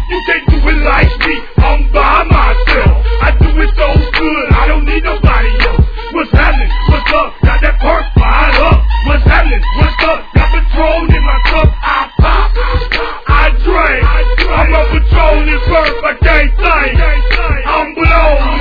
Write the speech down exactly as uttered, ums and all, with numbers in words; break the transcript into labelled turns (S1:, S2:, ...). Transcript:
S1: You can't do it like me, I'm by myself. I do it so good, I don't need nobody else. What's happening? What's up? Got that perk fired up. What's happening? What's up? Got Patron in my cup. I pop, I drink. I'm a Patron in perk, I can't think. I'm blown.